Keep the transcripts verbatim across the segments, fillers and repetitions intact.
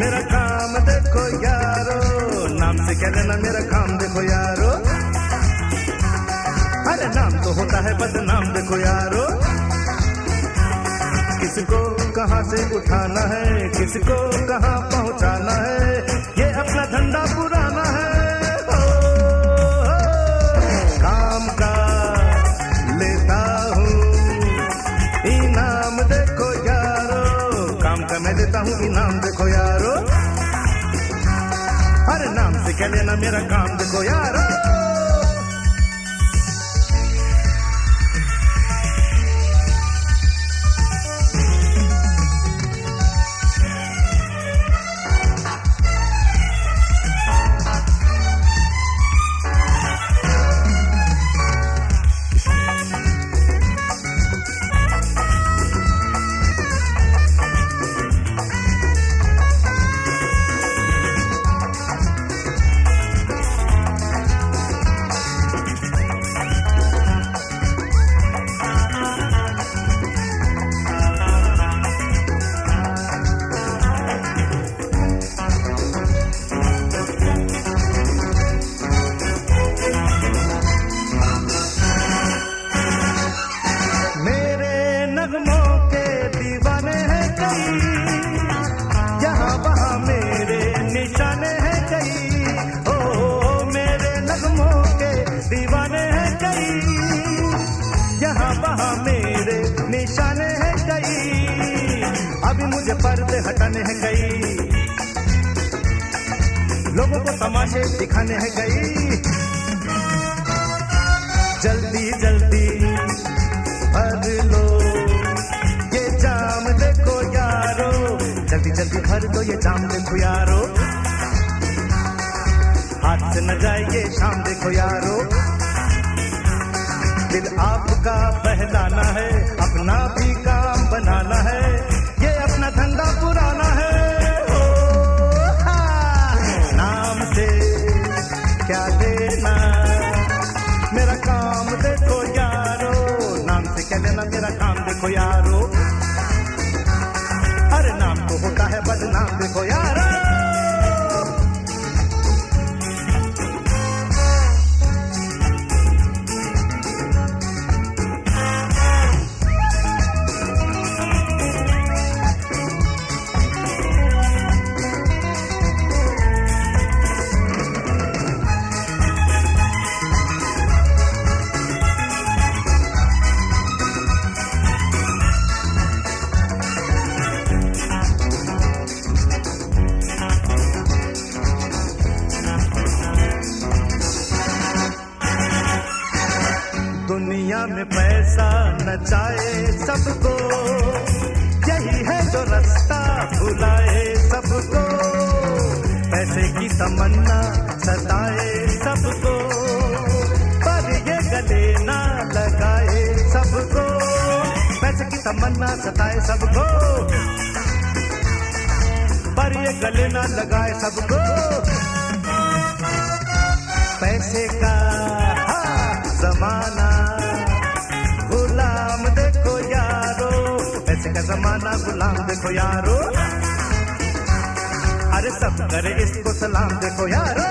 मेरा काम देखो यारो, नाम से क्या लेना मेरा काम देखो यारो। अरे नाम तो होता है बदनाम देखो यारो। किसको कहां से उठाना है, किसको कहां पहुंचाना है, ये अपना धंधा पुराना है। हो, हो, काम का लेता हूँ इनाम देखो यारो, काम का मैं लेता हूँ इनाम देखो यारो। अरे नाम से क्या लेना मेरा काम देखो यारो। मुझे पर्दे हटाने हैं गई, लोगों को तमाशे दिखाने हैं गई। जल्दी जल्दी भर लो ये जाम देखो यारो, जल्दी जल्दी भर दो ये जाम देखो यारो। हाथ से न जाए ये शाम देखो यारो। दिल आपका बहलाना है, अपना भी काम बनाना है, ये अपना धंधा पुराना है। ओ, नाम से क्या लेना मेरा काम देखो यारो, नाम से क्या लेना मेरा काम देखो यारो। अरे नाम तो होता है बदनाम देखो यारो। दुनिया में पैसा नचाए सबको, यही है जो रास्ता भुलाए सबको। पैसे की तमन्ना सताए सबको, पर ये गले ना लगाए सबको। पैसे की तमन्ना सताए सबको, पर ये गले ना लगाए सबको। पैसे का जमाना गुलाम देखो यारो, पैसे का जमाना गुलाम देखो यारो। अरे सब करे इसको सलाम देखो यारो।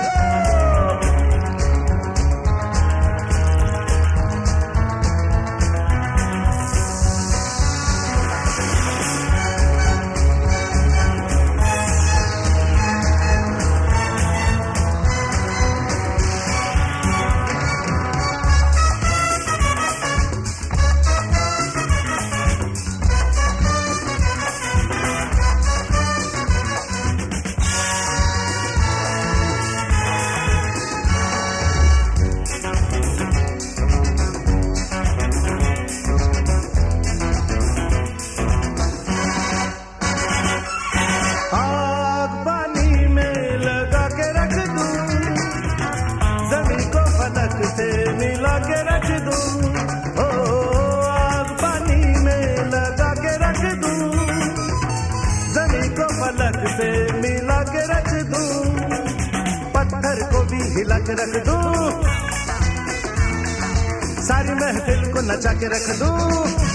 से मिला के रख दूं, पत्थर को भी हिला के रख दूं, सारी महफिल को नचा के रख दूं।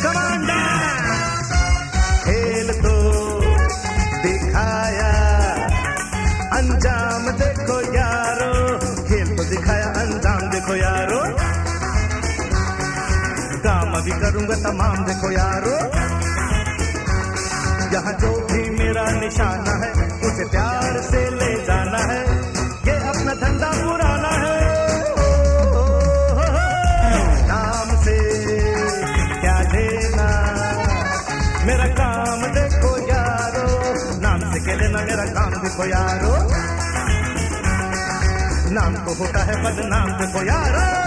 कमांडर खेल तो दिखाया अभी करूंगा तमाम, देखो यारो यहाँ जो भी मेरा निशाना है उसे प्यार से ले जाना है, ये अपना धंधा पुराना है। ओ, ओ, ओ, ओ, नाम से क्या लेना मेरा काम देखो यारो, नाम से क्या लेना मेरा काम देखो यारो, नाम को होता है बदनाम देखो यारो।